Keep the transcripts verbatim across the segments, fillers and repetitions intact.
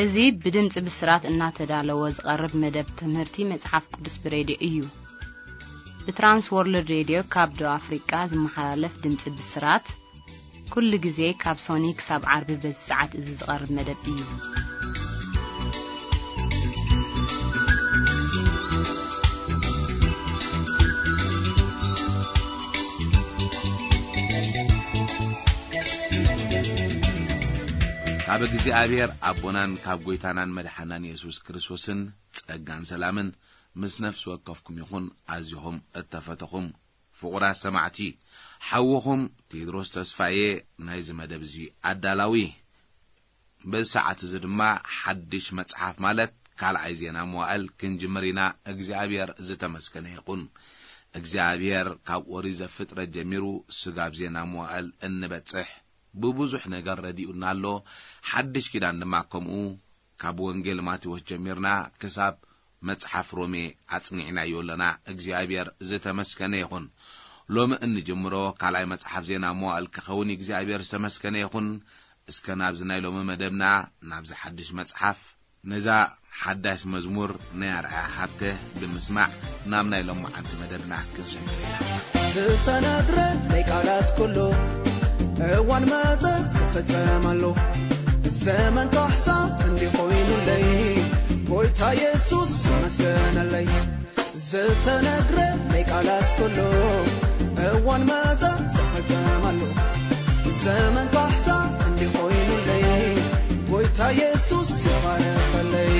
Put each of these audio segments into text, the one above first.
እዚህ بدمጽ بسرات እናተዳለው ዝቀርብ መደብ ትምህርቲ መጽሐፍ ቅዱስ በሬዲዮ እዩ በትራንስ ወርልድ ሬዲዮ ካብዶ አፍሪካ ዝመሓላለፍ ድምጽ بسرات ኩሉ ጊዜ ካብ ሶኒክ ሳብ ዓርብ በሰዓት እዚ ዝቀርብ መደብ እዩ ካብ እግዚአብሔር አቦናን ካብ ጎይታናን መድኃናን ኢየሱስ ክርስቶስን ጸጋን ሰላምን ምስ ነፍስ ወከፍኩም ይኹን አዝይኹም እተፈተኹም ፍቁራት ሰማዕቲ ሓወኹም ቴድሮስ ተስፋዬ ናይ ዝመደብዚ አዳላዊ በሰዓት እዚ ድማ ሓድሽ መጽሐፍ ማለት ካልኣይ ዜና መዋዕል ክንጅምሪና እግዚአብሔር ዝተመስገነ ይኹን እግዚአብሔር ካብ ኦሪት ዘፍጥረት ጀሚሩ ስጋብ ዜና መዋዕል እንበጽሕ ببزح ነገር ረዲኡና ኣሎ ሓድሽ ኪዳን ድማ ከምኡ ካብ ወንጌል ማቴዎስ ጀሚርና ክሳብ መጽሐፍ ሮሜ አጽኒዕና ይወለና እግዚአብሔር ዝተመስገነ ይኹን ሎሚ እንጀምሮ ካልኣይ መጽሐፍ ዜና መዋዕል ከኸውን እግዚአብሔር ዝተመስገነ ይኹን እስከ ናብዝ ናይ ሎሚ መደብና ናብዝ ሓድሽ መጽሐፍ ነዛ ሓዳሽ መዝሙር ነያርአ ሃብተ ብምስማዕ ናብ ናይ ሎሚ ዓንቲ መደብና ክንሰምዕ ዝተነግረ ናይ ቃላት ኩሉ እዋን መጠን ዝፈጸማሉ ዘመን ካሕሳብ እንዲኾይኑለይ ጎይታ ኢየሱስ መስገነለይ ዝተነግረ ናይ ቃላት ኩሉ እዋን መጠን ዝፈጸማሉ ዘመን ካሕሳብ እንዲኾይኑለይ ጎይታ ኢየሱስ ይባረከለይ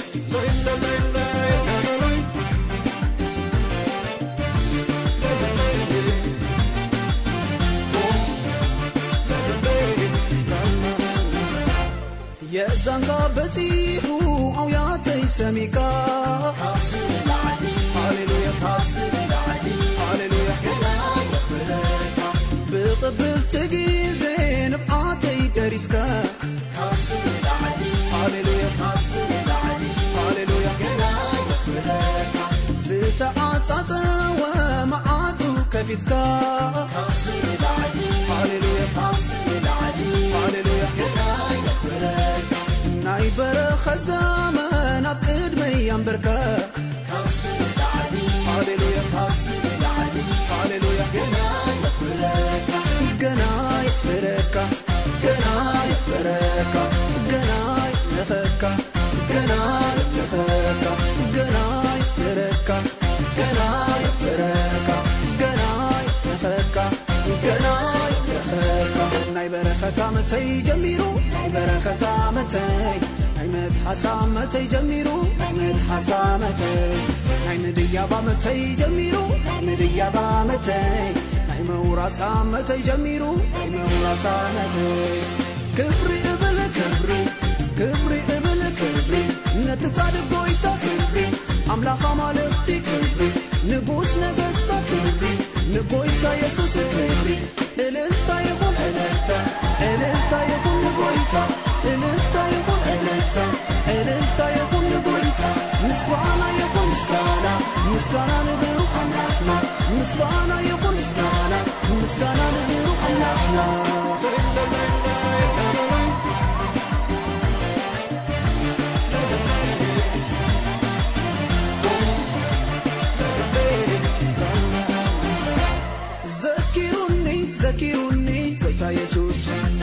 يزنقا بتيهو أو ياتي سميكا كاسر العلي هاليلويا كاسر العلي هاليلويا كلا يخبركا بقبل تجيزين بعاتي كريسكا كاسر العلي هاليلويا كاسر العلي هاليلويا كلا يخبركا ستعات ومعاتو كفتكا كاسر العلي هاليلويا كاسر العلي هاليلويا كلا ناي برخ زمان ابقد ميان بركة كاسر العلي هاليلويا كاسر العلي هاليلويا جناي بركة جناي بركة جناي بركة جناي نفكة جناي نفكة جناي بركة جناي بركة جناي نفكة جناي نفكة ناي بركة متى جميرو بركة متى عمد حسامتي جميرو عمد حسامتي عمد يابا متى جميرو عمد يابا متى عمد راسامتي جميرو عمد راسامتي كبري ابل كبري كبري ابل كبري نتتصادق قويتا كبري أملاخ مالختي كبري نبوس نبستا كبري نقويتا يسوس كبري إلنتا يقول إلنتا إلنتا يقول نقويتا إلنتا يقول إلنتا إلنتا يقول نقويتا مسكوانا يقول مسكانا مسكانا نبروح اللحنا مسكوانا يقول مسكانا مسكانا نبروح اللحنا ذكروني ذكروني قويتا يسوس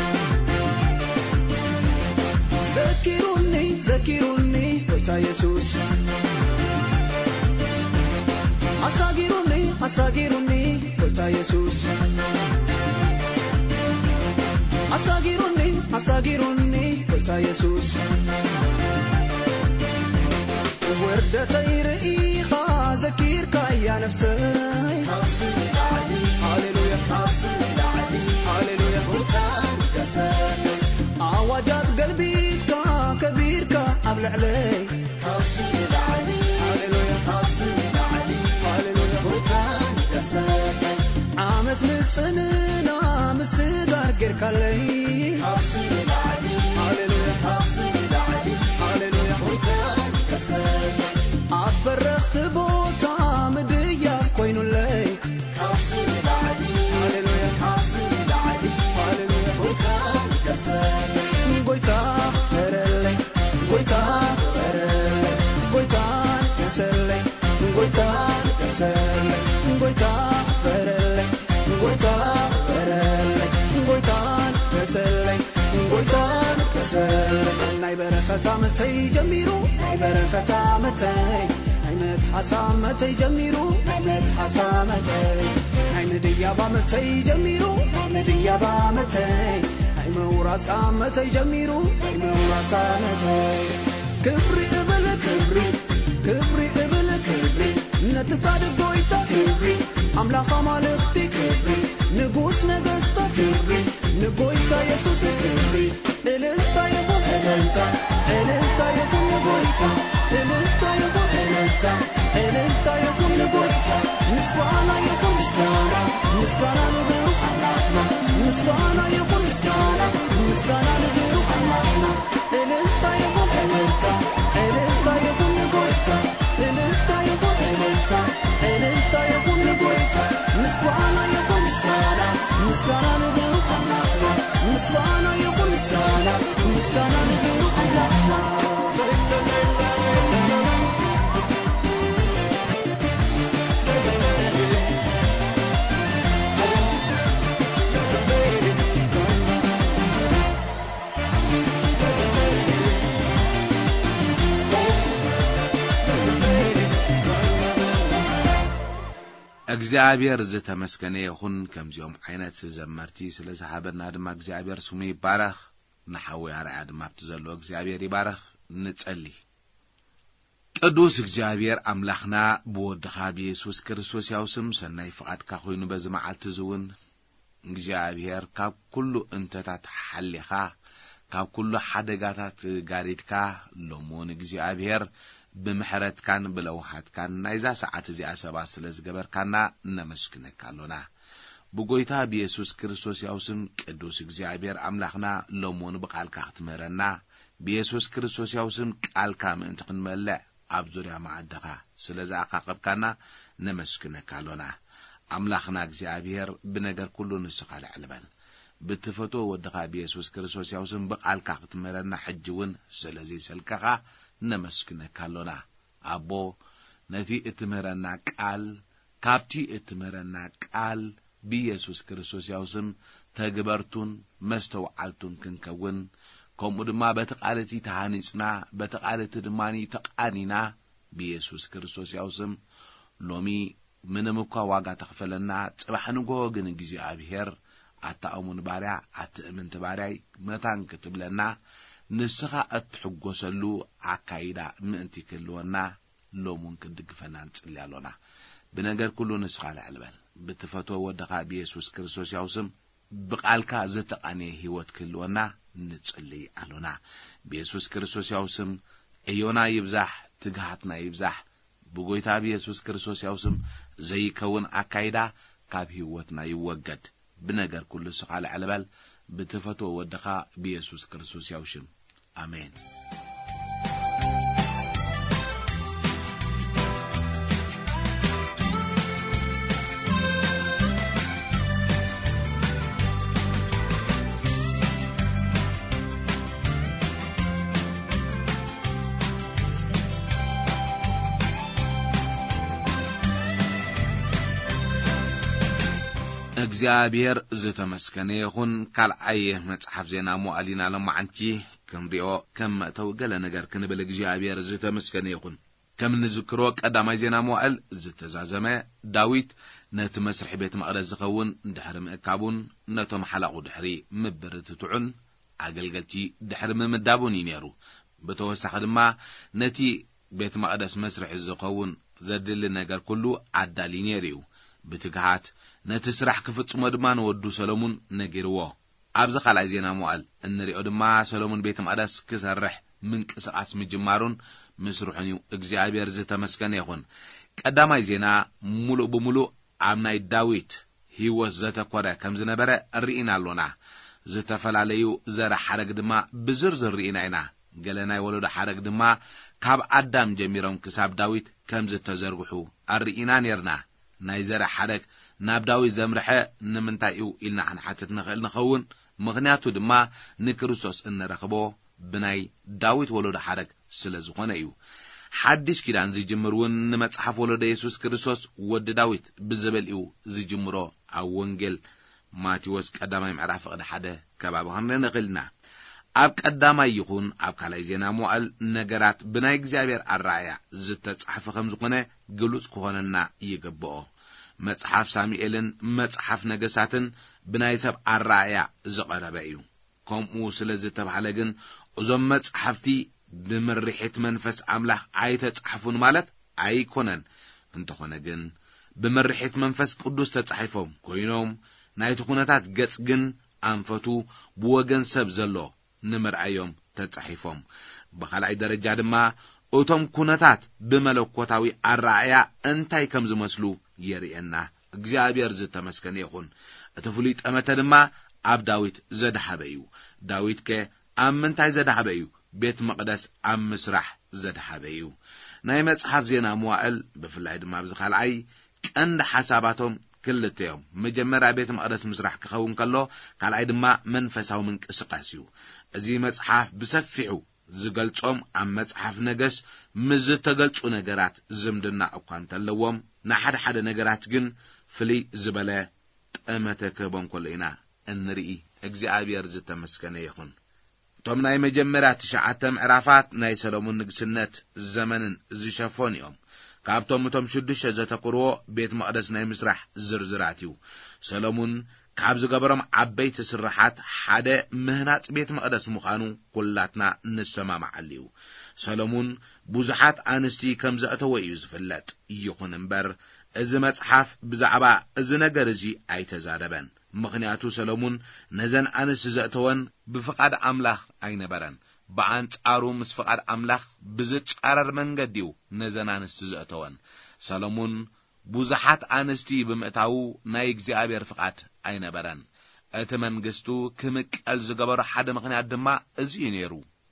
ذكروني ذكروني قويتا يسوس أساغيروني أساغيروني قويتا يسوس أساغيروني أساغيروني قويتا يسوس وردتي رئيخا ذكيرك يا نفسي كاسر العلي هاليلويا كاسر العلي هاليلويا قويتا كسر عواجات قلبيتك كبيرك أبلع علي كاسر العلي هاليلويا كاسر العلي هاليلويا قويتا كسر عامت متسننا مسدار غيرك علي كاسر العلي هاليلويا كاسر العلي هاليلويا قويتا كسر عبرخت بوتا مديا كوينو لي كاسر العلي هاليلويا كاسر العلي هاليلويا قويتا كسر قويتا فرلي كسر ناي بركة متي جميرو ناي بركة متي ناي متحسا متي جميرو ناي متحسا متي ناي مديابا متي جميرو ناي مديابا متي ناي موراسا متي جميرو ناي موراسا متي كبري قبل كبري كبري قبل كبري نتتصادق دويتا كبري أملاخ مالختي كبري نقوس نقستا كبري نقويتا يسوس كبري إلنتا يبو إلنتا إلنتا يبو نقويتا إلنتا يبو إلنتا إلنتا يبو نقويتا مسكوانا يبو مسكوانا مسكوانا نبيرو خلاقنا مسكوانا يبو مسكوانا مسكوانا نبيرو خلاقنا إلنتا يبو إلنتا إلنتا يبو نقويتا إلنتا يبو إلنتا إلنتا يبو نقويتا مسكوانا يبو مسكوانا مسكوانا نبيرو خلاقنا مسكوانا يبو مسكوانا مسكوانا نبيرو خلاقنا እግዚአብሔር ዝተመስገነ ይሁን ከምዚኦም ዓይነት ዘመርቲ ስለ ዝሃበና ድማ እግዚአብሔር ስሙ ይባረኽ ንሐዊ አርአያ ድማ ብትዘሎ እግዚአብሔር ይባረኽ ንጸሊ ቅዱስ እግዚአብሔር አምላኽና በወድኻ በኢየሱስ ክርስቶስ ያው ስም ሰናይ ፍቃድካ ኮይኑ በዝመዓልቲ ዝውን እግዚአብሔር ካብ ኩሉ እንተታት ሓሊኻ ካብ ኩሉ ሓደጋታት ጋሪድካ ሎሞን እግዚአብሔር بمحرتكان بلوحاتكان نايزا ساعات زي أسابا سلز جبركانا نمشكنكالونا بقويتا بيسوس كريستوس يوسم كدوس እግዚአብሔር أملاخنا لومون بقالك اختمرنا بيسوس كريستوس يوسم قالك من تقنملع أبزوريا معدقا سلز عقاقبكانا نمشكنكالونا أملاخنا እግዚአብሔር بنجر كله نسقال علبان بتفتو ودقا بيسوس كريستوس يوسم بقالك اختمرنا حجون سلزي سلكخا نمسكنكالونا أبو نتي اتمرنا قال كابتي اتمرنا قال بيسوس كريستوس يوسم تجبرتون مستوعلتون كنكون كم دما بتقالتي تهانيصنا بتقالتي دماني تقانينا بيسوس كريستوس يوسم لومي منمكوا واغا تخفلنا صباحنغو غن እግዚአብሔር አታአሙን ባሪያ አትእምን ተባሪያይ መታን ክትብለና نسخة أتحجسلو عكايدا مأنتي كلونا لومون كدقفنا نصلي علونا بنجر كله نسخة العلبان بتفتوى ودقاء بيسوس كريستوس يوسم بقالكا زتقاني هيوت كلونا نصلي علونا بيسوس كريستوس يوسم ايونا يبزح تقهاتنا يبزح بقويتا بيسوس كريستوس يوسم زي كون عكايدا كاب هيوتنا يوجد بنجر كله نسخة العلبان بتفتو ودخا بيسوس كريستوس يوشم آمين እግዚአብሔር ዝተመስከነ ይሁን ካልአይ መጽሐፍ ዜና ሞአሊና ለማዓንቲ ከምሪኦ ከም ተወገለ ነገር ክንብል እግዚአብሔር ዝተመስከነ ይሁን ከም ንዝክሮ ቀዳማይ ዜና ሞአል ዝተዛዘመ ዳዊት ነቲ መስርሕ ቤት መቅደስ ዝኸውን ድሕሪ ምእካቡን ነቶም ሓላቁ ድሕሪ ምብርትቱዑን አገልገልቲ ድሕሪ ምምዳቡን ይነሩ በተወሳኺ ድማ ነቲ ቤት መቅደስ መስርሕ ዝኸውን ዘድሊ ነገር ኩሉ አዳሊ ነይሩ بتجهات نتسرح كفتش مدمان ودو سلمون نجروا أبز خلأ زينا مؤل إن ريود ما سلمون بيت مقدس كسرح من كساس مجمارون مسرحنيو إجزابير زت مسكن يخون قدام زينا ملو بملو عمنا داويت هي وزت قرة كم زنا برا الرئينا لونا زت فلاليو زرع حرق دما بزرزر رئينا إنا قالنا يولد حرق دما كاب أدم جميرهم كساب داويت كم زت زرقحو الرئينا نيرنا نايزر حرك نابداوي زمرحه نمنتايو إلنا عن حتت نخل نخون مغنياتو دما نكرسوس إن رخبو بناي داويت ولود حرك سلزقنا يو حدش كده زي جمرون نمتصحف ولود يسوس كرسوس ود داويت بزبل يو زي جمرو أو ونجل ماتيوس قدامي معرف قد حدا كبابو هم نقلنا ኣብ ቀዳማይ ይኹን ኣብ ካልኣይ ዜና መዋዕል ነገራት ብናይ እግዚአብሔር ኣራእያ ዝተጻሕፈ ከም ዝኾነ ግሉጽ ክኾነና ይግብኦ። መጽሓፍ ሳሙኤልን መጽሓፍ ነገሥታትን ብናይ ሰብ ኣራእያ ዝቐረበ እዩ። ከምኡ ስለ ዝተባህለ ግን እዞም መጽሓፍቲ ብምርሒት መንፈስ ኣምላኽ ኣይተጻሕፉን ማለት ኣይኮነን። እንተኾነ ግን ብምርሒት መንፈስ ቅዱስ ተጻሒፎም ኮይኖም ናይቲ ኩነታት ገጽ ግን ኣንፈቱ ብወገን ሰብ ዘሎ ንምርኣዮም ተጻሒፎም። ብኻልኣይ ደረጃ ድማ እቶም ኩነታት ብመለኮታዊ ኣራእያ እንታይ ከም ዝመስሉ የርእየና። እግዚአብሔር ዝተመስገነ ይኹን። እቲ ፍሉይ ጠመተ ድማ ኣብ ዳዊት ዘድሓበ እዩ። ዳዊት ከ ኣብ ምንታይ ዘድሓበ እዩ? ቤት መቕደስ ኣብ ምስራሕ ዘድሓበ እዩ። ናይ መጽሓፍ ዜና መዋዕል ብፍላይ ድማ ኣብዚ ካልኣይ ቀንዲ ሓሳባቶም ክልተ እዮም። መጀመርያ ቤት መቕደስ ምስራሕ ክኸውን ከሎ ካልኣይ ድማ መንፈሳዊ ምንቅስቃስ እዩ። እዚ መጽሓፍ ብሰፊሑ ዝገልጾም ኣብ መጽሓፍ ነገሥት ምስ ዝተገልጹ ነገራት ዝምድና እኳ እንተለዎም ንሓደ ሓደ ነገራት ግን ፍልይ ዝበለ ጠመተ ክህቦም ከሎ ኢና እንርኢ። እግዚአብሔር ዝተመስገነ ይኹን። እቶም ናይ መጀመርያ ትሽዓተ ምዕራፋት ናይ ሰሎሞን ንግስነት ዘመንን ዝሸፈኑ እዮም። ካብቶም እቶም ሽዱሽተ ዘተኩርዎ ቤት መቕደስ ናይ ምስራሕ ዝርዝራት እዩ። ሰሎሞን ካብ ዝገበሮም ዓበይቲ ስራሓት ሓደ ምህናፅ ቤት መቕደስ ምዃኑ ኩላትና ንሰማማዓሉ እዩ። ሰሎሞን ብዙሓት ኣንስቲ ከም ዘእተወ እዩ ዝፍለጥ። ይኹን እምበር እዚ መጽሓፍ ብዛዕባ እዚ ነገር እዚ ኣይተዛረበን። ምክንያቱ ሰሎሞን ነዘን ኣንስቲ ዘእተወን ብፍቃድ ኣምላኽ ኣይነበረን። በአንጻሩ ምስ ፍቃድ ኣምላኽ ብዝጫረር መንገዲ እዩ ነዘን ኣንስቲ ዘእተወን። ሰሎሞን ብዙሓት ኣንስቲ ብምእታው ናይ እግዚአብሔር ፍቃድ ኣይነበረን። እቲ መንግስቱ ክምቀል ዝገበሮ ሓደ ምክንያት ድማ እዚ እዩ ነይሩ።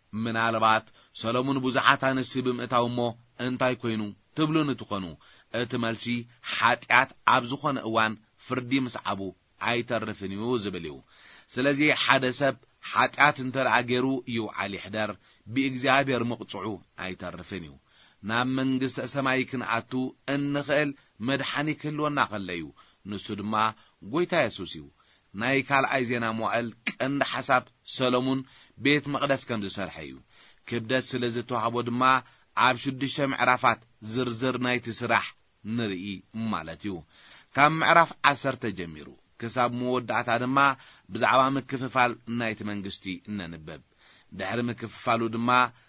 ምናልባት ሰሎሞን ብዙሓት ኣንስቲ ብምእታው እሞ እንታይ ኮይኑ ትብሉ ንትኾኑ እቲ መልሲ ሓጢአት ኣብ ዝኾነ እዋን ፍርዲ ምስዓቡ ኣይተርፍን እዩ ዝብል እዩ። ስለዚ ሓደ ሰብ ሓጢአት እንተረኣ ገይሩ ይውዓል ይሕደር ብእግዚአብሔር መቕጽዑ ኣይተርፍን እዩ። ናብ መንግስተ ሰማይ ክንኣቱ እንኽእል መድሓኒት ክህልወና ከለዩ ንሱ ድማ ጎይታ ኢየሱስ እዩ። ናይ ካልኣይ ዜና መዋዕል ቀንዲ ሓሳብ ሰሎሞን ቤት መቕደስ ከም ዝሰርሐ እዩ። ክብደት ስለ ዝተዋህቦ ድማ ኣብ ሽዱሽተ ምዕራፋት ዝርዝር ናይቲ ስራሕ ንርኢ ማለት እዩ። ካብ ምዕራፍ ዓሰርተ ጀሚሩ ክሳብ መወዳእታ ድማ ብዛዕባ ምክፍፋል ናይቲ መንግስቲ እንንበብ። ድሕሪ ምክፍፋሉ ድማ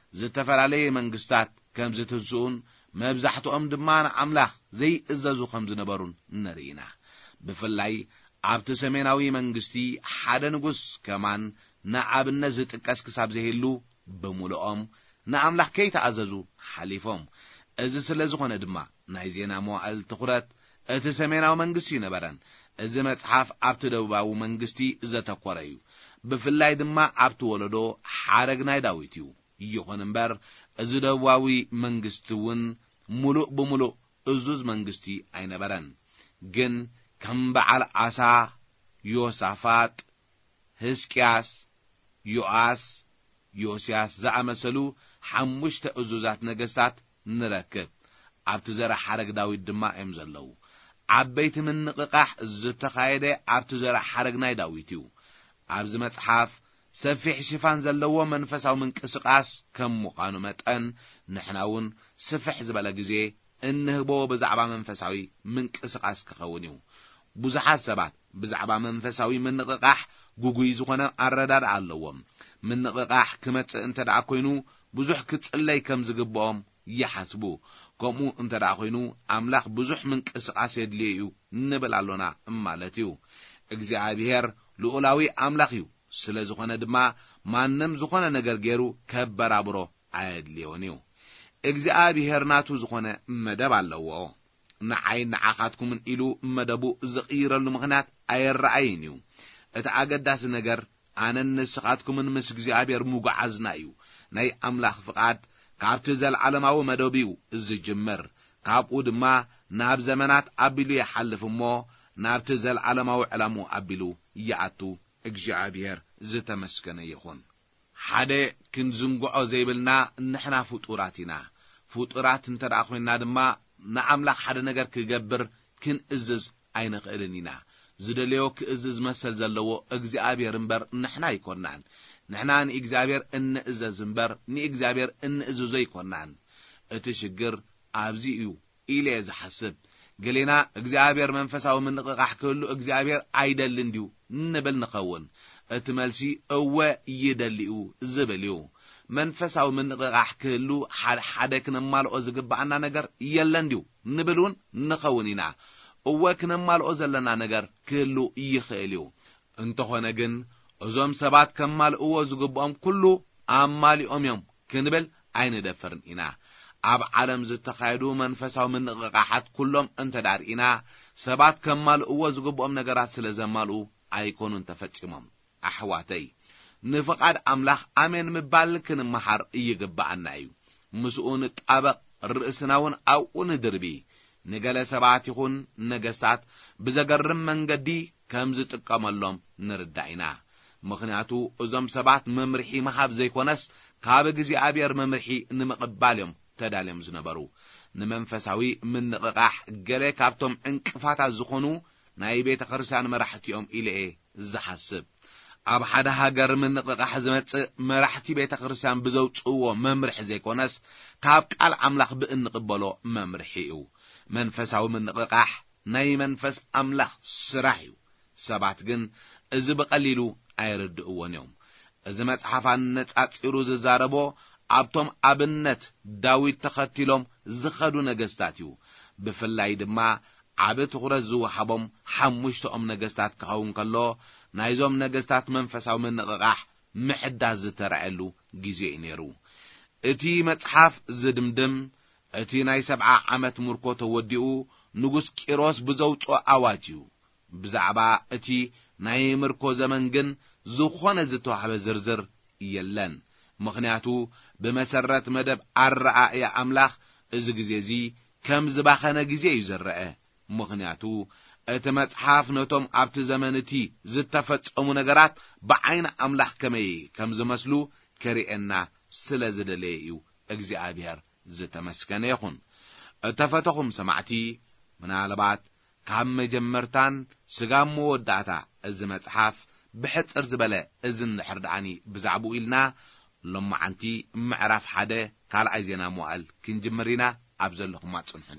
ዝተፈላለየ መንግስታት ከም ዝትንስኡን መብዛሕትኦም ድማ ንኣምላኽ ዘይእዘዙ ከም ዝነበሩን ንርኢና። ብፍላይ ኣብቲ ሰሜናዊ መንግስቲ ሓደ ንጉስ ከማን ንኣብነት ዝጥቀስ ክሳብ ዘይህሉ ብምሉኦም ንኣምላኽ ከይተኣዘዙ ሓሊፎም። እዚ ስለ ዝኾነ ድማ ናይ ዜና መዋዕል ትኹረት እቲ ሰሜናዊ መንግስቲ ነበረን። እዚ መጽሓፍ ኣብቲ ደቡባዊ መንግስቲ ዘተኮረ እዩ። ብፍላይ ድማ ኣብቲ ወለዶ ሓረግ ናይ ዳዊት እዩ። ይኹን እምበር እዚ ደቡባዊ መንግስቲ እውን ሙሉእ ብምሉእ እዙዝ መንግስቲ ኣይነበረን። ግን ከም በዓል አሳ፣ ዮሳፋጥ፣ ሕዝቅያስ፣ ዮአስ፣ ዮስያስ ዝኣመሰሉ ሓሙሽተ እዙዛት ነገስታት ንረክብ። ኣብቲ ዘራ ሓረግ ዳዊት ድማ እዮም ዘለዉ። ዓበይቲ ምንቅቃሕ ዝተኻየደ ኣብቲ ዘራ ሓረግ ናይ ዳዊት እዩ። ኣብዚ መጽሓፍ ሰፊሕ ሽፋን ዘለዎ መንፈሳዊ ምንቅስቃስ ከም ምዃኑ መጠን ንሕና እውን ስፍሕ ዝበለ ግዜ እንህቦ ብዛዕባ መንፈሳዊ ምንቅስቃስ ክኸውን እዩ። ብዙሓት ሰባት ብዛዕባ መንፈሳዊ ምንቅቃሕ ጉጉይ ዝኾነ ኣረዳድ ኣለዎም። ምንቅቃሕ ክመጽእ እንተደኣ ኮይኑ ብዙሕ ክጽለይ ከም ዝግብኦም ይሓስቡ። ከምኡ እንተደኣ ኮይኑ ኣምላኽ ብዙሕ ምንቅስቃስ የድልዮ እዩ ንብል ኣሎና ማለት እዩ። እግዚአብሔር ልዑላዊ ኣምላኽ እዩ። ስለ ዝኾነ ድማ ማንም ዝኾነ ነገር ገይሩ ከበራብሮ ኣየድልዮን እዩ። እግዚአብሔር ናቱ ዝኾነ መደብ ኣለዎ። ንዓይ ንዓኻትኩምን ኢሉ መደቡ ዝቕይረሉ ምኽንያት ኣይረኣይን እዩ። እቲ ኣገዳሲ ነገር ኣነን ንስኻትኩምን ምስ እግዚአብሔር ምጉዓዝና እዩ። ናይ ኣምላኽ ፍቃድ ካብቲ ዘለዓለማዊ መደብ እዩ ዝጅምር። ካብኡ ድማ ናብ ዘመናት ኣቢሉ ይሓልፍ እሞ ናብቲ ዘለዓለማዊ ዕላሙ ኣቢሉ ይኣቱ። እግዚአብሔር ዝተመስገነ ይኹን። ሓደ ክንዝንግዖ ዘይብልና ንሕና ፍጡራት ኢና። ፍጡራት እንተደኣ ኮይና ድማ ንኣምላኽ ሓደ ነገር ክገብር ክንእዝዝ ኣይንኽእልን ኢና። ዝደልዮ ክእዝዝ መሰል ዘለዎ እግዚአብሔር እምበር ንሕና ኣይኮናን። نحنا نእግዚአብሔር እንእዘዝ እምበር ንእግዚአብሔር እንእዘዞ ይኮናን እቲ ሽግር ኣብዚ እዩ ኢለ ዝሐስብ ገሌና እግዚአብሔር መንፈሳዊ ምንቅቃሕ ክህሉ እግዚአብሔር አይደልን ዲው ንብል ንኸውን እቲ መልሲ እወ ይደልዩ ዝብልዩ መንፈሳዊ ምንቅቃሕ ክህሉ ሓደ ሓደ ክነማልኦ ዝግባአና ነገር የለን ዲው ንብሉን ንኸውን ኢና እወ ክነማልኦ ዘለና ነገር ክህሉ ይኽእልዩ እንተኾነ ግን እዞም ሰባት ከማልእዎ ዝግባኦም ኩሉ ኣማሊኦም እዮም ክንብል ኣይንደፍርን ኢና ኣብ ዓለም ዝተኻየዱ መንፈሳዊ ምንቅቃሓት ኩሎም እንተዳርኢና ሰባት ከማልእዎ ዝግባኦም ነገራት ስለ ዘማልኡ ኣይኮኑን ተፈጺሞም ኣሕዋተይ ንፍቃድ ኣምላኽ ኣሜን ምባል ክንመሃር ይግባአና እዩ ምስኡ ንጣበቕ ርእስናውን ኣብኡ ንድርቢ ንገለ ሰባት ይኹን ነገስታት ብዘገርም መንገዲ ከም ዝጥቀመሎም ንርዳኢና ምኽንያቱ እዞም ሰባት መምርሒ መሃብ ዘይኮነስ ካብ እግዚአብሔር መምርሒ ንምቕባልዮም ተዳልዮም ዝነበሩ ንመንፈሳዊ ምንቅቃሕ ገለ ካብቶም ዕንቅፋታት ዝኾኑ ናይ ቤተ ክርስቲያን መራሕቲኦም ኢለ ዝሐስብ ኣብ ሓደ ሃገር ምንቅቃሕ ዝመጽእ መራሕቲ ቤተ ክርስቲያን ብዘውጽዎ መምርሒ ዘይኮነስ ካብ ቃል ኣምላኽ ብእንቅበሎ መምርሒ እዩ መንፈሳዊ ምንቅቃሕ ናይ መንፈስ ኣምላኽ ስራሕ እዩ ሰባት ግን እዚ በቀሊሉ ኣይርድእዎን እዮም እዚ መጽሓፍ ነጻጺሩ ዝዛረቦ ኣብቶም ኣብነት ዳዊት ተኸቲሎም ዝኸዱ ነገስታት እዩ ብፍላይ ድማ ዓብ ትኹረት ዝወሃቦም ሓሙሽተኦም ነገስታት ክኸውን ከሎ ናይዞም ነገስታት መንፈሳዊ ምንቅቃሕ ምሕዳስ ዝተረኣየሉ ግዜ እዩ ነይሩ እቲ መጽሓፍ ዝድምድም እቲ ናይ ሰብዓ ዓመት ምርኮ ተወዲኡ ንጉስ ቂሮስ ብዘውጾ ኣዋጅ እዩ ብዛዕባ እቲ ናይ ምርኮ ዘመን ግን ዝኾነ ዝተዋህበ ዝርዝር የለን ምኽንያቱ ብመሰረት መደብ ኣረኣእያ ኣምላኽ እዚ ግዜ እዚ ከም ዝባኸነ ግዜ እዩ ዝረአ ምኽንያቱ እቲ መጽሓፍ ነቶም ኣብቲ ዘመን እቲ ዝተፈጸሙ ነገራት ብዓይነ ኣምላኽ ከመይ ከም ዝመስሉ ከሪአና ስለ ዝደለየ እዩ እግዚአብሔር ዝተመስገነ ይኹን እተፈተኹም ሰማዕቲ ምናልባት ካብ መጀመርታን ስጋም መወዳእታ እዚ መጽሓፍ ብሕጽር ዝበለ እዝን ንሕርዳኣኒ ብዛዕቡ ኢልና ሎማዓንቲ ምዕራፍ ሓደ ካልኣይ ዜና መዋዕል ክንጅምሪና ኣብ ዘለኹም ኣጽንሑኒ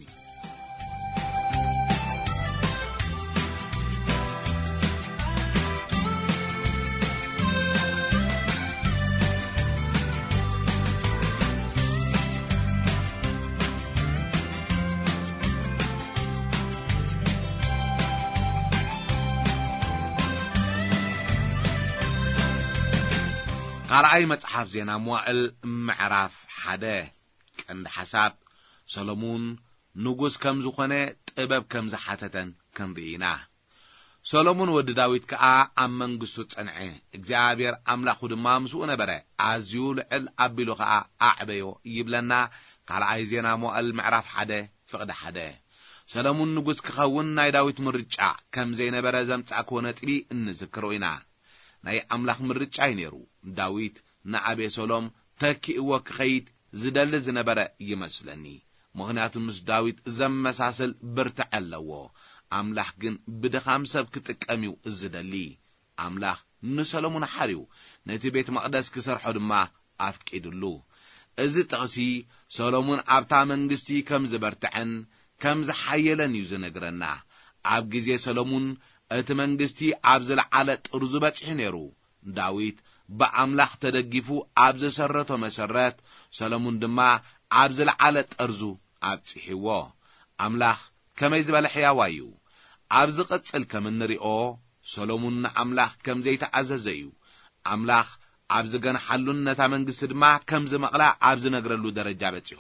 ካልኣይ መጽሓፍ ዜና መዋዕል ምዕራፍ ሓደ ቀንዲ ሓሳብ ሰሎሞን ንጉስ ከም ዝኾነ ጥበብ ከም ዝሓተተን ክንርኢና ሰሎሞን ወዲ ዳዊት ከዓ ኣብ መንግስቱ ጸንዐ እግዚአብሔር ኣምላኹ ድማ ምስኡ ነበረ ኣዝዩ ልዕል ኣቢሉ ከዓ ኣዕበዮ ይብለና ካልኣይ ዜና መዋዕል ምዕራፍ ሓደ ፍቕዲ ሓደ ሰሎሞን ንጉስ ክኸውን ናይ ዳዊት ምርጫ ከም ዘይነበረ ዘምጻእ ኮነ ጥቢ እንዝክሮ ኢና ናይ ኣምላኽ ምርጫ ይነሩ ዳዊት ንኣቤሰሎም ተኪእዎ ክኸይድ ዝደሊ ዝነበረ ይመስለኒ ምኽንያቱ ምስ ዳዊት ዘመሳሰል ብርትዕ ኣለዎ ኣምላኽ ግን ብድኻም ሰብ ክጥቀሚው ዝደሊ ኣምላኽ ንሰሎሞን ሓርዩ ነቲ ቤት መቕደስ ክሰርሖ ድማ ኣፍቂድሉ እዚ ጥቕሲ ሰሎሞን ኣብታ መንግስቲ ከም ዝበርትዐን ከም ዝሓየለን እዩ ዝነግረና ኣብ ግዜ ሰሎሞን እቲ መንግስቲ ኣብ ዝለዓለ ጥርዙ በጽሒ ነይሩ ዳዊት በኣምላኽ ተደጊፉ ኣብ ዝሰረቶ መሰረት ሰሎሞን ድማ ኣብ ዝለዓለ ጠርዙ ኣብጽሒዎ ኣምላኽ ከመይ ዝበለ ሕያው እዩ ኣብ ዝቕጽል ከም እንሪኦ ሰሎሞን ንኣምላኽ ከም ዘይተኣዘዘ እዩ ኣምላኽ ኣብ ዝገንሓሉን ነታ መንግስቲ ድማ ከም ዝመቕላ ኣብ ዝነግረሉ ደረጃ በጽሑ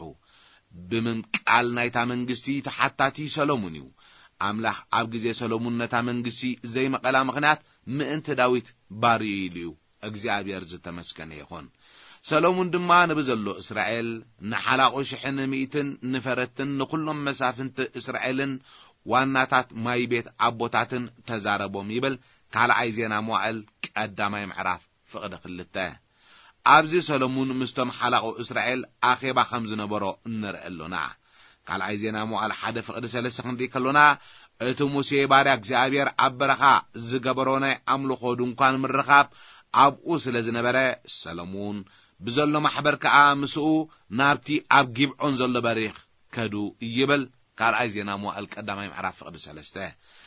ብምንቃል ናይታ መንግስቲ ተሓታቲ ሰሎሞን እዩ ኣምላኽ ኣብ ግዜ ሰሎሞን ነታ መንግስቲ ዘይመቐላ ምኽንያት ምእንቲ ዳዊት ባሪሉ እዩ እግዚአብሔር ዝተመስገነ ይኹን ሰሎሞን ድማ ንብዘሎ እስራኤል ንሓላቆ ሽሕን ሚእትን ንፈረትን ንኩሎም መሳፍንቲ እስራኤልን ዋናታት ማይ ቤት ኣቦታትን ተዛረቦም ይብል ካልኣይ ዜና መዋዕል ቀዳማይ ምዕራፍ ፍቕዲ ክልተ ኣብዚ ሰሎሞን ምስቶም ሓላቆ እስራኤል ኣኼባ ከም ዝነበሮ እንርአሎና ካልኣይ ዜና መዋዕል ሓደ ፍቕዲ ሰለስተ ክንርኢ ከሎና እቲ ሙሴ ባርያ እግዚአብሔር ኣብ በረኻ ዝገበሮ ናይ ኣምልኾ ድንኳን ምርኻብ ኣብኡ ስለ ዝነበረ ሰሎሞን ብዘሎ ማሕበር ከዓ ምስኡ ናብቲ ኣብ ጊብዖን ዘሎ በሪኽ ከዱ ይብል ካልኣይ ዜና መዋዕል ቀዳማይ ምዕራፍ ፍቅዲ ሰለስተ።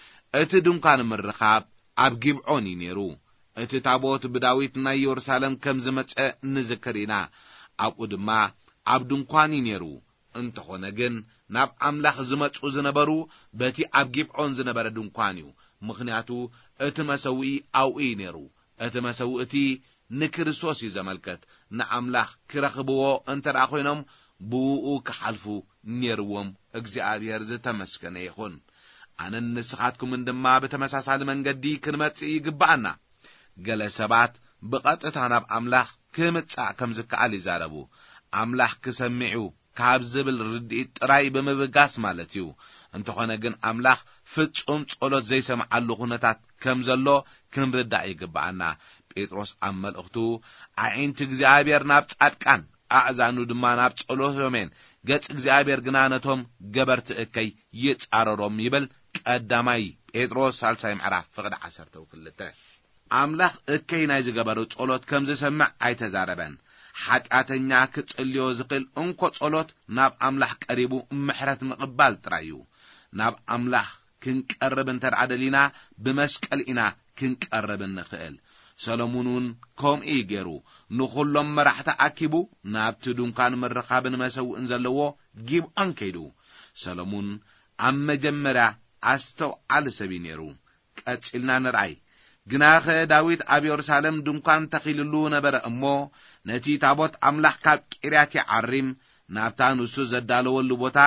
እቲ ድንኳን ምርኻብ ኣብ ጊብዖን ይነሩ። እቲ ታቦት ብዳዊት ናይ ኢየሩሳሌም ከም ዝመጸ ንዝክር ኢና። ኣብኡ ድማ ኣብ ድንኳን ይነሩ። እንተኾነ ግን ናብ ኣምላኽ ዝመጹ ዝነበሩ በቲ ኣብ ጊብዖን ዝነበረ ድንኳን እዩ። ምክንያቱ እቲ መሰውኢ ኣብኡ ይነሩ። እቲ መሰውኢ እቲ ንክርስቶስ እዩ ዘመልከት። ንኣምላኽ ክረኽብዎ እንተደኣ ኮይኖም ብኡ ክሓልፉ ነርዎም። እግዚአብሔር ዝተመስገነ ይኹን። ኣነን ንስኻትኩምን ድማ በተመሳሳሊ መንገዲ ክንመጽእ ይግባአና። ገለ ሰባት ብቐጥታ ናብ ኣምላኽ ክምጻእ ከም ዝከኣል ይዛረቡ። ኣምላኽ ክሰሚዑ ካብ ዝብል ርድኢት ጥራይ ብምብጋስ ማለት እዩ። እንተኾነ ግን ኣምላኽ ፍጹም ጸሎት ዘይሰምዓሉ ኩነታት ከም ዘሎ ክንርዳእ ይግባአና። ጴጥሮስ ኣብ መልእኽቱ ዓይንቲ እግዚአብሔር ናብ ጻድቃን ኣእዛኑ ድማ ናብ ጸሎቶምን ገጽ እግዚአብሔር ግና ነቶም ገበርቲ እከይ ይጻረሮም ይብል ቀዳማይ ጴጥሮስ ሳልሳይ ምዕራፍ ፍቅዲ ዓሰርተ ወክልተ። ኣምላኽ እከይ ናይ ዝገበሩ ጸሎት ከም ዝሰምዕ ኣይተዛረበን። ሓጢአተኛ ክጽልዮ ዝኽእል እንኮ ጸሎት ናብ ኣምላኽ ቀሪቡ ምሕረት ምቕባል ጥራይ እዩ። ናብ ኣምላኽ ክንቀርብ እንተደኣ ደሊና ብመስቀል ኢና ክንቀርብ ንኽእል። ሰሎሞን ከምኡ ገይሩ ንኹሎም መራሕቲ ኣኪቡ ናብቲ ድንኳን ምርኻብን መሰውእን ዘለዎ ጊብዖን ከይዱ። ሰሎሞን ኣብ መጀመርያ ኣስተውዓሊ ሰብ ነይሩ። ቀጺልና ንርአይ ግናኸ ዳዊት ኣብ ኢየሩሳሌም ድንኳን ተኺልሉ ነበረ እሞ ነቲ ታቦት ኣምላኽ ካብ ቂርያት ዓሪም ናብታ ንሱ ዘዳለወሉ ቦታ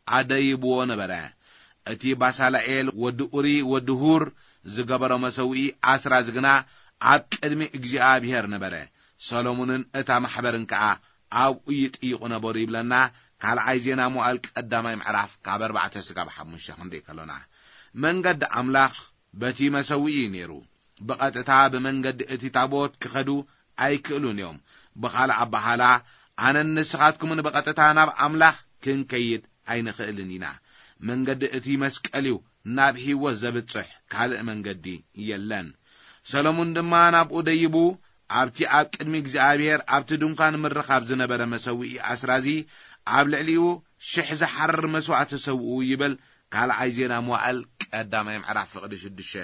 ኣደይብዎ ነበረ። እቲ ባሳልኤል ወዲ ኡሪ ወዲ ሁር ዝገበሮ መሰውኢ ኣስራ ዝግና ኣብ ቅድሚ እግዚአብሔር ነበረ። ሰሎሞንን እታ ማሕበርን ከዓ ኣብኡ ይጥይቁ ነበሩ ይብለና ካልኣይ ዜና መዋዕል ቀዳማይ ምዕራፍ ካብ ኣርባዕተ እስካብ ሓሙሽተ ክንደይ ከሎና። መንገዲ ኣምላኽ በቲ መሰውኢ ነይሩ። ብቐጥታ ብመንገዲ እቲ ታቦት ክኸዱ ኣይክእሉን እዮም። ብኻልእ ኣባሃላ ኣነን ንስኻትኩምን ብቐጥታ ናብ ኣምላኽ ክንከይድ ኣይንኽእልን ኢና። መንገዲ እቲ መስቀል እዩ። ናብ ሕይወት ዘብጽሕ ካልእ መንገዲ የለን። ሰሎሞን ድማ ናብኡ ደይቡ ኣብቲ ኣብ ቅድሚ እግዚአብሔር ኣብቲ ድንኳን ምርኻብ ዝነበረ መሰውኢ ኣስራዚ ኣብ ልዕሊኡ ሽሕ ዝሓርር መስዋዕቲ ሰውኡ ይብል ካልኣይ ዜና መዋዕል ቀዳማይ ምዕራፍ ፍቅዲ ሽዱሽተ።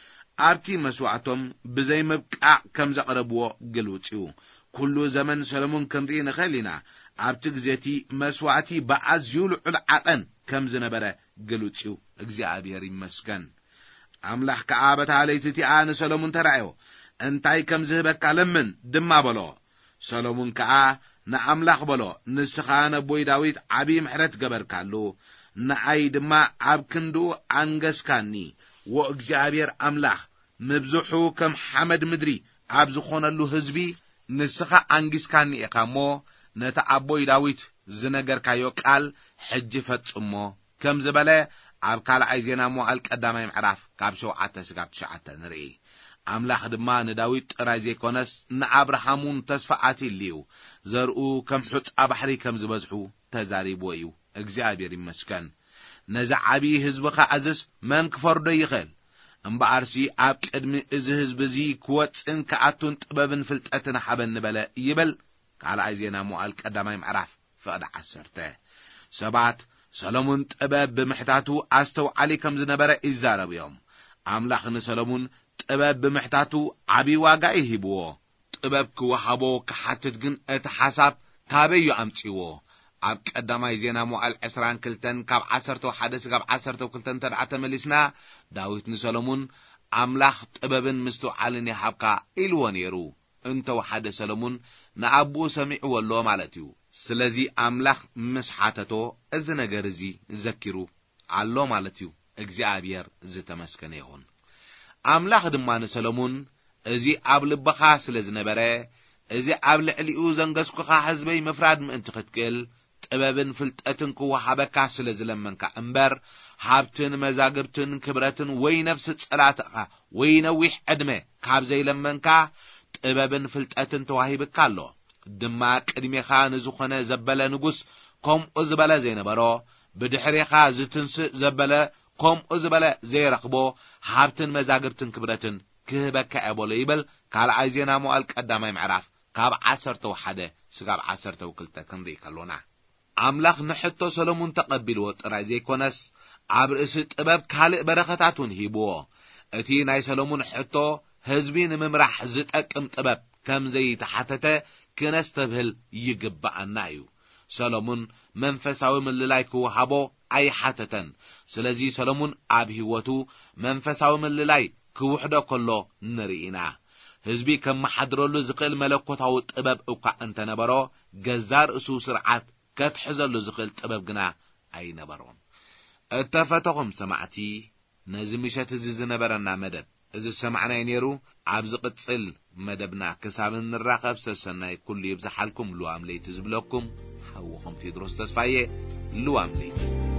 ኣብቲ መስዋዕቶም ብዘይ ምብቃዕ ከም ዘቕረብዎ ግልጽ እዩ። ኩሉ ዘመን ሰሎሞን ክንርኢ ንኽእል ኢና። ኣብቲ ግዜቲ መስዋዕቲ ብኣዝዩ ልዑል ዓቐን ከም ዝነበረ ግልጽ እዩ። እግዚአብሔር ይመስገን። ኣምላኽ ከዓ በታ ለይቲ እቲኣ ንሰሎሞን ተራእዮ እንታይ ከም ዝህበካ ለምን ድማ በሎ። ሰሎሞን ከዓ ንኣምላኽ በሎ ንስኻ ነቦይ ዳዊት ዓብዪ ምሕረት ገበርካሉ፣ ንኣይ ድማ ኣብ ክንዱ ኣንገስካኒ። ወእግዚአብሔር ኣምላኽ ምብዝሑ ከም ሓመድ ምድሪ ኣብ ዝኾነሉ ህዝቢ ንስኻ አንጊስካኒ ኢኻ እሞ ነቲ ኣቦይ ዳዊት ዝነገርካዮ ቃል ሕጂ ፈጽሞ ከም ዝበለ ኣብ ካልኣይ ዜና መዋዕል ቀዳማይ ምዕራፍ ካብ ሸውዓተ እስካብ ትሽዓተ ንርኢ። ኣምላኽ ድማ ንዳዊት ጥራይ ዘይኮነስ ንኣብርሃሙን ተስፋ ኣትልዩ ዘርኡ ከም ሑጻ ባሕሪ ከም ዝበዝሑ ተዛሪብዎ እዩ። እግዚአብሔር ይመስገን። ነዚ ዓብዪ ህዝቢ ከኣዝስ መን ክፈርዶ ይኽእል? እምበኣርሲ ኣብ ቅድሚ እዚ ህዝቢ እዚ ክወፅን ከኣቱን ጥበብን ፍልጠትን ሓበን በለ ይብል ካልኣይ ዜና መዋዕል ቀዳማይ ምዕራፍ ፍቅዲ ዓሰርተ። ሰባት ሰሎሞን ጥበብ ብምሕታቱ ኣስተውዓሊ ከም ዝነበረ ይዛረቡ እዮም። ኣምላኽ ንሰሎሞን ጥበብ ብምሕታቱ ዓብዪ ዋጋ ይሂብዎ። ጥበብ ክወሃቦ ክሓትት ግን እቲ ሓሳብ ታበዩ ኣምፂዎ። ኣብ ቀዳማይ ዜና መዋዕል ዕስራን ክልተን ካብ ዓሰርተ ሓደ እስካብ ዓሰርተ ክልተ ተደዓ ተመሊስና ዳዊት ንሰሎሞን ኣምላኽ ጥበብን ምስትውዓልን ይሃብካ ኢልዎ ነይሩ። እንተወሓደ ሰሎሞን ንኣቦኡ ሰሚዕዎ ኣሎ ማለት እዩ። ስለዚ ኣምላኽ ምስ ሓተቶ እዚ ነገር እዚ ዘኪሩ ኣሎ ማለት እዩ። እግዚአብሔር ዝተመስገነ ይኹን። ኣምላኽ ድማ ንሰሎሞን እዚ ኣብ ልብኻ ስለ ዝነበረ እዚ ኣብ ልዕሊኡ ዘንገስኩኻ ህዝበይ ምፍራድ ምእንቲ ክትክእል ጥበብን ፍልጠትን ክወሃበካ ስለ ዝለመንካ እምበር ሃብትን መዛግብትን ክብረትን ወይ ነፍሲ ጸላትኻ ወይ ነዊሕ ዕድመ ካብ ዘይለመንካ ጥበብን ፍልጠትን ተዋሂብካ ኣሎ። ድማ ቅድሜኻ ንዝኾነ ዘበለ ንጉስ ከምኡ ዝበለ ዘይነበሮ ብድሕሪኻ ዝትንስእ ዘበለ ከምኡ ዝበለ ዘይረኽቦ ሃብትን መዛግብትን ክብረትን ክህበካ ኣበሎ ይብል ካልኣይ ዜና መዋዕል ቀዳማይ ምዕራፍ ካብ ዓሰርተ ወሓደ ስጋብ ዓሰርተ ክልተ ክንርኢ ከሎና ኣምላኽ ንሕቶ ሰሎሞን ተቐቢልዎ ጥራይ ዘይኮነስ ኣብ ርእሲ ጥበብ ካልእ በረኸታቱን ሂብዎ እቲ ናይ ሰሎሞን ሕቶ ህዝቢ ንምምራሕ ዝጠቅም ጥበብ ከም ዘይተሓተተ ክነስተብህል ይግባአና እዩ ሰሎሞን መንፈሳዊ ምልላይ ክወሃቦ ኣይሓተተን ስለዚ ሰሎሞን ኣብ ህይወቱ መንፈሳዊ ምልላይ ክውሕዶ ከሎ ንርኢና ህዝቢ ከመሓድረሉ ዝኽእል መለኮታዊ ጥበብ እኳ እንተነበሮ ገዛር እሱ ስርዓት ከትሕዘሉ ዝኽእል ጥበብ ግና ኣይነበሮን እተፈተኹም ሰማዕቲ ነዚ ምሸት እዚ ዝነበረና መደብ እዚ ሰማዕናይ ነይሩ ኣብ ዝቕጽል መደብና ክሳብ እንራኸብ ሰሰናይ ኩሉ ይብዛሓልኩም ልዋም ለይቲ ዝብለኩም ሓውኹም ቴድሮስ ተስፋዬ ልዋም ለይቲ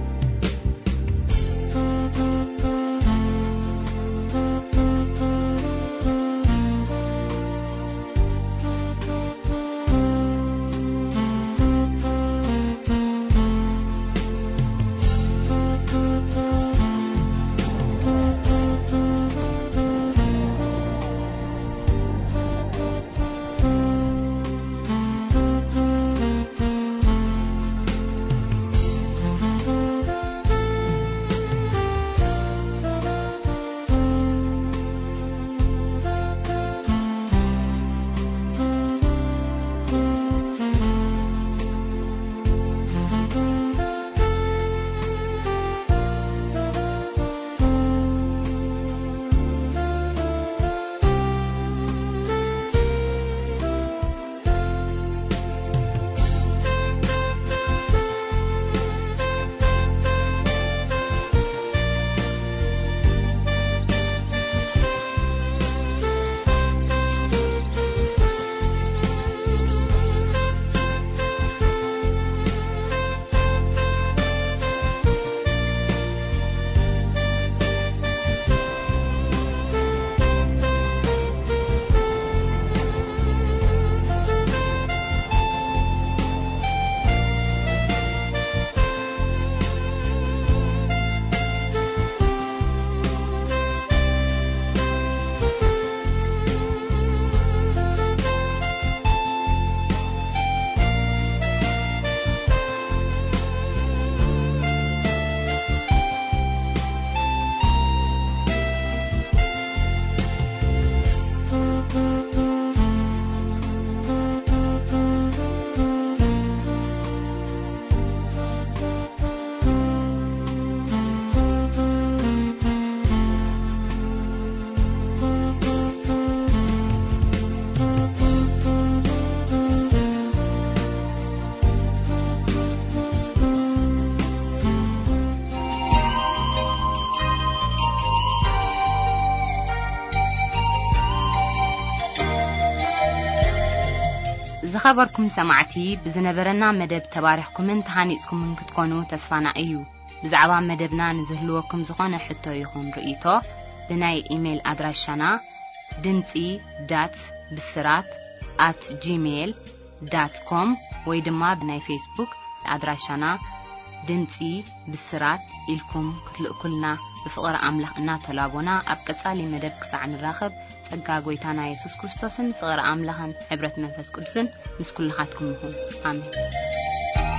ዝኸበርኩም ሰማዕቲ ብዝነበረና መደብ ተባሪኽኩምን ተሃኒጽኩምን ክትኮኑ ተስፋና እዩ ብዛዕባ መደብና ንዝህልወኩም ዝኾነ ሕቶ ይኹን ርእይቶ ብናይ ኢሜል ኣድራሻና ድምጺ ዳት ብስራት ኣት ጂሜል ዳት ኮም ወይ ድማ ብናይ ፌስቡክ ኣድራሻና ድምጺ ብስራት ኢልኩም ክትልእኩልና ብፍቕሪ ኣምላኽ እናተላቦና ኣብ ቀጻሊ መደብ ክሳዕ ንራኸብ ጸጋ ጎይታና ኢየሱስ ክርስቶስን ፍቕሪ ኣምላኽን ሕብረት መንፈስ ቅዱስን ምስ ኩልኻትኩም ይሁን አሜን